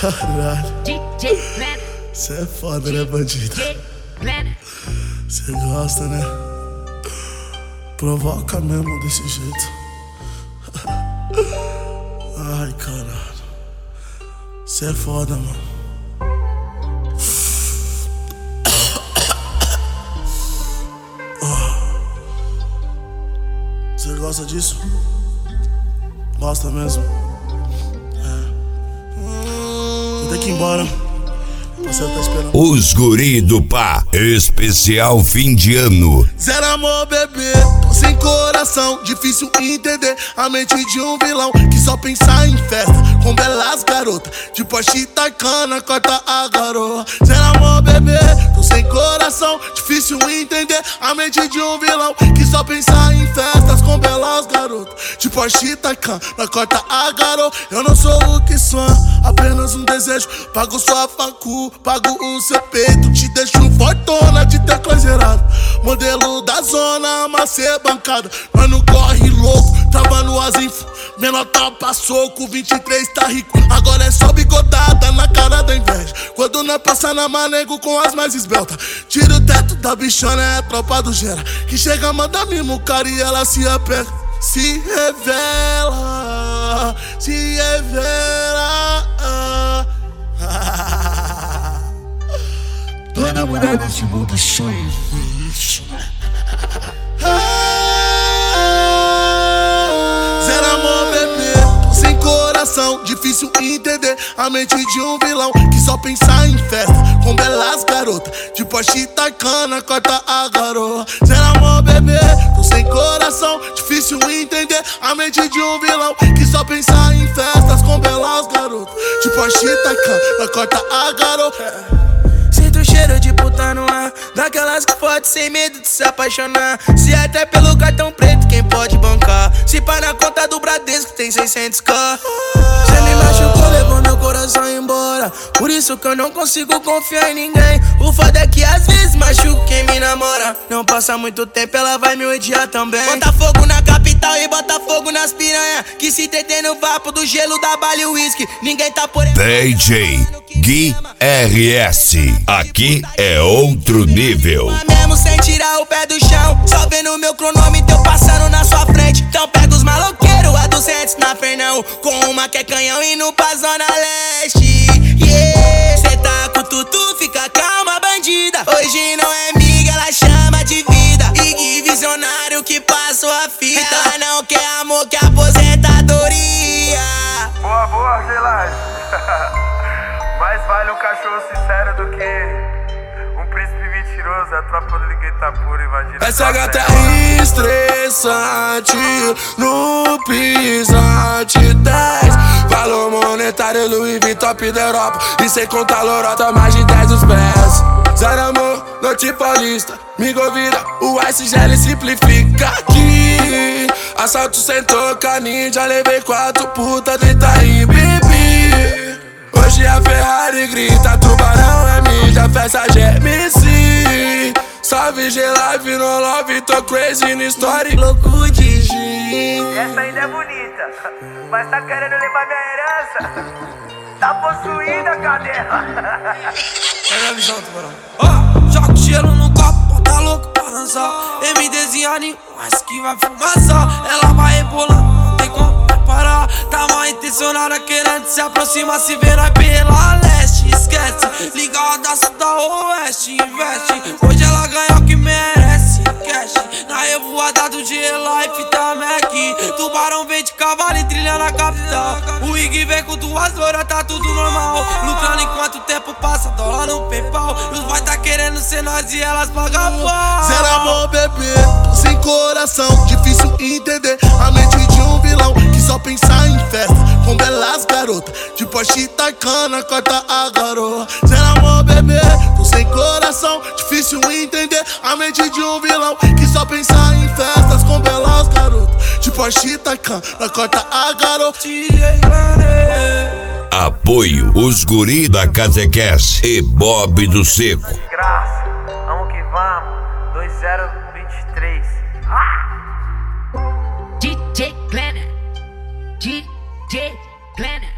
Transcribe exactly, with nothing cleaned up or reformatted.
Caralho. Cê é foda, né, bandido? Cê gosta, né? Provoca mesmo desse jeito. Ai, caralho. Cê é foda, mano. Você gosta disso? Gosta mesmo? É. Vou ter que ir embora. Você tá esperando. Os guri do pá, especial fim de ano. Zero amor, bebê, tô sem coração. Difícil entender a mente de um vilão que só pensa em festa com belas garotas de Porsche Taycan, corta a garoa. Zero amor, bebê, tô sem coração. Difícil entender a mente de um vilão que só pensa em festas com belas garotas de Porsche Taycan, corta a garoa. Eu não sou o que sou, apenas um desejo. Pago sua facu, pago o seu peito, te deixo fortuna de ter coisa errada. Modelo da zona, mas cê bancada. Mas não corre louco, travando as info. Menor tapa soco, vinte e três tá rico. Agora é só bigodada na cara da inveja. Quando nós passa na manego com as mais esbeltas, tira o teto da bichona, é a tropa do gera. Que chega, manda mimo, cara, e ela se apega. Se revela, se revela. Toda mulher desse mundo sonha. Zero amor, bebê, tô sem coração. Difícil entender a mente de um vilão que só pensa em festa com belas garotas de Porsche Taycan, corta a garoa. Zero amor, bebê, tô sem coração. Difícil entender a mente de um vilão que só pensa em festas com belas garotas de Porsche Taycan, corta a garoa. Sinto o cheiro de puta no ar, daquelas que pode sem medo de se apaixonar. Se é até pelo cartão preto, quem pode bancar? Se pá na conta do Bradesco tem seiscentos k. Cê me machucou, levou meu coração embora. Por isso que eu não consigo confiar em ninguém. O foda é que às vezes machuco quem me namora. Não passa muito tempo, ela vai me odiar também. Bota fogo na capital e bota fogo nas piranha, que se entender no vapo do gelo da bala e whisky. Ninguém tá por... D J Gui R S, aqui é outro nível. Mesmo sem tirar o pé do chão, só vendo meu cronômetro passando na sua frente. Então pega os maloqueiros a duzentos na Fernão, com uma que é canhão indo pra Zona Leste. Yeah, cê tá com tutu, fica calma, bandida. Hoje não é amiga, ela chama de vida. E que visionário que passou a fita. Ela não quer amor, que aposentadoria. Boa, boa, Gelade. Mais vale um cachorro sincero do que um príncipe mentiroso. A tropa do Liguei tá pura, imagina. Essa gata é estressante, no pisante dez. Valor monetário, Louis V, top da Europa. E sem contar lorota, mais de dez dos pés. Zero amor, norte paulista, me govira, o S G L simplifica aqui. Assalto sem toca, ninja, levei quatro puta de Itaim, bebi. Hoje a Ferrari grita, tubarão é mídia, festa de M C. Salve G-Live no love, tô crazy no story, louco de gin. Essa ainda é bonita, mas tá querendo levar minha herança. Tá possuída, cadela. Pega a visão, tubarão. Ó, joga gelo no copo, tá louco pra dançar. MDzinho ali, mas que vai fumaçar. Ela vai rebolando, não tem como parar. Tá mal intencionada, querendo se aproximar. Se vê nós pela leste, esquece. Liga a daça da oeste, investe. Hoje ela ganha o que merece, cash. Na revoada do G-Life tá Mac. Tubarão vem de cavalo e trilha na capital. O Ig vem com duas loiras, tá tudo normal. Lucrando enquanto o tempo passa, dólar no PayPal. Os boys tá querendo ser nós e elas pagam pau. Zero amor, bebê, tô sem coração. Difícil entender a mente de um vilão que só pensa em festa com belas garotas de Porsche Taycan, corta a garoa. Zero amor, bebê, tô sem coração. Difícil entender a mente de um vilão que só pensa em festas com belas garotas de Porsche Taycan, corta a garoa. Apoio os guri da Catequese e Bob do Seco. Graça, vamos que vamos. dois zero dois três. Ah! D J Planner, D J Planner.